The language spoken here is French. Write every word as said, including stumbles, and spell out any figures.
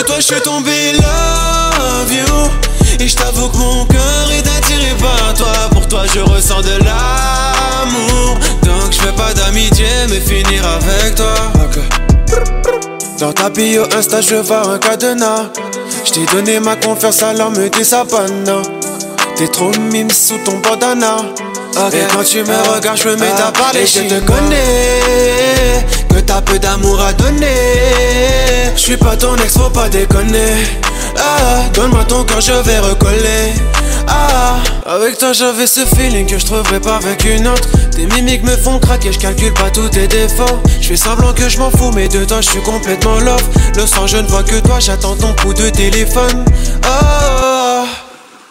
de toi je suis tombé love you. Et je t'avoue que mon cœur est attiré par toi. Pour toi je ressens de l'amour. Donc je fais pas d'amitié mais finir avec toi. Okay. Dans ta bio Insta je vois un cadenas. Je t'ai donné ma confiance alors me dis ça pas non. T'es trop mime sous ton bandana. Okay. Et quand tu me ah, regardes je me mets ah, à parler. Et je te connais, que t'as peu d'amour à donner. Je suis pas ton ex faut pas déconner. Ah, donne-moi ton cœur je vais recoller. Ah, avec toi j'avais ce feeling que je trouverais pas avec une autre. Tes mimiques me font craquer, je calcule pas tous tes défauts. Je fais semblant que je m'en fous mais de toi je suis complètement love. Le sang je ne vois que toi, j'attends ton coup de téléphone. Oh,